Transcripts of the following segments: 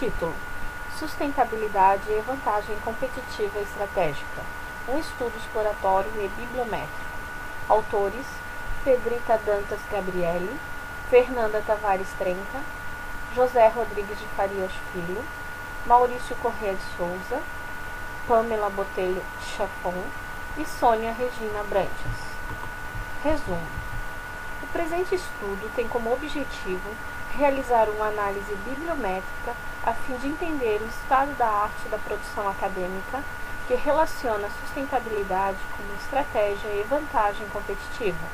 Título: Sustentabilidade e vantagem competitiva e estratégica. Um estudo exploratório e bibliométrico. Autores: Pedrita Dantas Gabriele, Fernanda Tavares Trenca, José Rodrigues de Farias Filho, Maurício Corrêa de Souza, Pamela Botelho Chafon e Sônia Regina Brantes. Resumo: o presente estudo tem como objetivo realizar uma análise bibliométrica a fim de entender o estado da arte da produção acadêmica que relaciona sustentabilidade como estratégia e vantagem competitiva.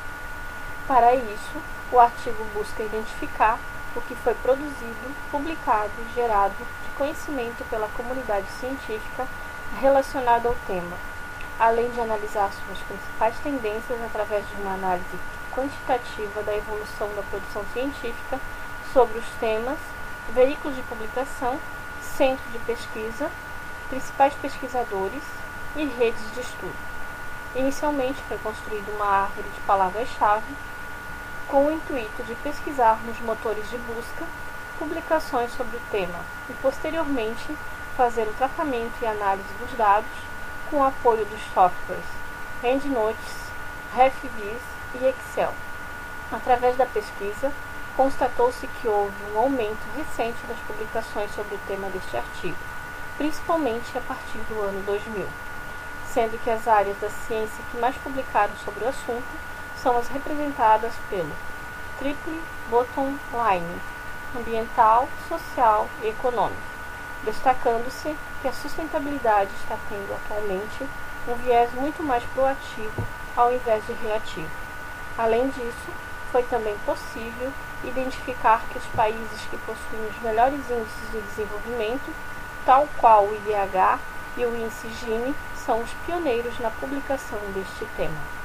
Para isso, o artigo busca identificar o que foi produzido, publicado e gerado de conhecimento pela comunidade científica relacionado ao tema, além de analisar suas principais tendências através de uma análise quantitativa da evolução da produção científica sobre os temas, veículos de publicação, centro de pesquisa, principais pesquisadores e redes de estudo. Inicialmente foi construída uma árvore de palavras-chave com o intuito de pesquisar nos motores de busca publicações sobre o tema e, posteriormente, fazer o tratamento e análise dos dados com o apoio dos softwares EndNotes, RefVis e Excel. Através da pesquisa, constatou-se que houve um aumento recente das publicações sobre o tema deste artigo, principalmente a partir do ano 2000, sendo que as áreas da ciência que mais publicaram sobre o assunto são as representadas pelo Triple Bottom Line: ambiental, social e econômico, destacando-se que a sustentabilidade está tendo atualmente um viés muito mais proativo ao invés de reativo. Além disso, foi também possível identificar que os países que possuem os melhores índices de desenvolvimento, tal qual o IDH e o índice Gini, são os pioneiros na publicação deste tema.